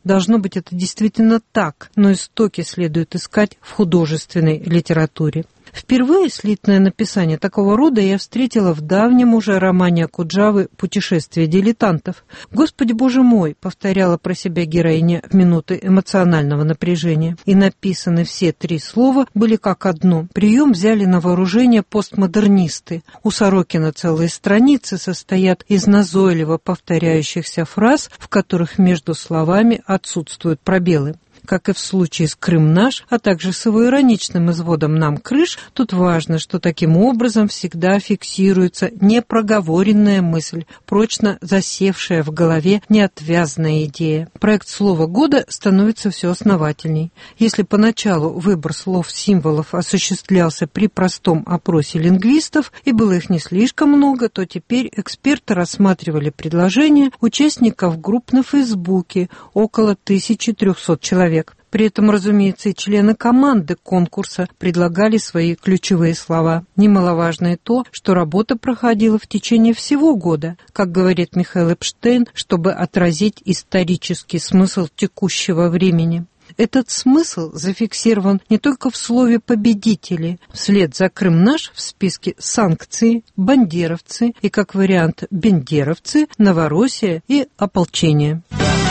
Должно быть, это действительно так, но истоки следует искать в художественной литературе. Впервые слитное написание такого рода я встретила в давнем уже романе Окуджавы «Путешествие дилетантов». «Господи, Боже мой!» — повторяла про себя героиня в минуты эмоционального напряжения. И написаны все три слова были как одно. Прием взяли на вооружение постмодернисты. У Сорокина целые страницы состоят из назойливо повторяющихся фраз, в которых между словами отсутствуют пробелы. Как и в случае с «Крым наш», а также с его ироничным изводом «Нам крыш», тут важно, что таким образом всегда фиксируется непроговоренная мысль, прочно засевшая в голове неотвязная идея. Проект «Слово года» становится все основательней. Если поначалу выбор слов-символов осуществлялся при простом опросе лингвистов, и было их не слишком много, то теперь эксперты рассматривали предложения участников групп на Фейсбуке, около тысячи трехсот человек. При этом, разумеется, и члены команды конкурса предлагали свои ключевые слова. Немаловажно и то, что работа проходила в течение всего года, как говорит Михаил Эпштейн, чтобы отразить исторический смысл текущего времени. Этот смысл зафиксирован не только в слове «победители». Вслед за «Крым наш» в списке санкции, бандеровцы и, как вариант, бендеровцы, Новороссия и ополчение.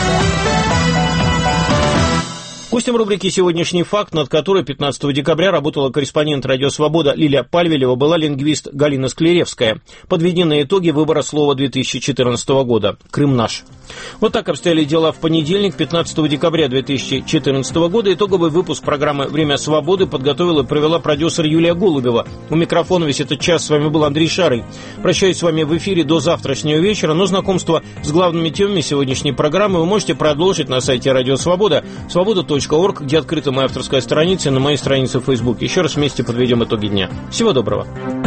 Гостем рубрики «Сегодняшний факт», над которой пятнадцатого декабря работала корреспондент «Радио Свобода» Лилия Пальвелева, была лингвист Галина Склеревская. Подведены итоги выбора слова две тысячи четырнадцатого года «Крым наш». Вот так обстояли дела в понедельник, пятнадцатого декабря две тысячи четырнадцатого года. Итоговый выпуск программы «Время свободы» подготовила и провела продюсер Юлия Голубева. У микрофона весь этот час с вами был Андрей Шарый. Прощаюсь с вами в эфире до завтрашнего вечера, но знакомство с главными темами сегодняшней программы вы можете продолжить на сайте «Радио Свобода», свобода точка орг, где открыта моя авторская страница, и на моей странице в Facebook. Еще раз вместе подведем итоги дня. Всего доброго.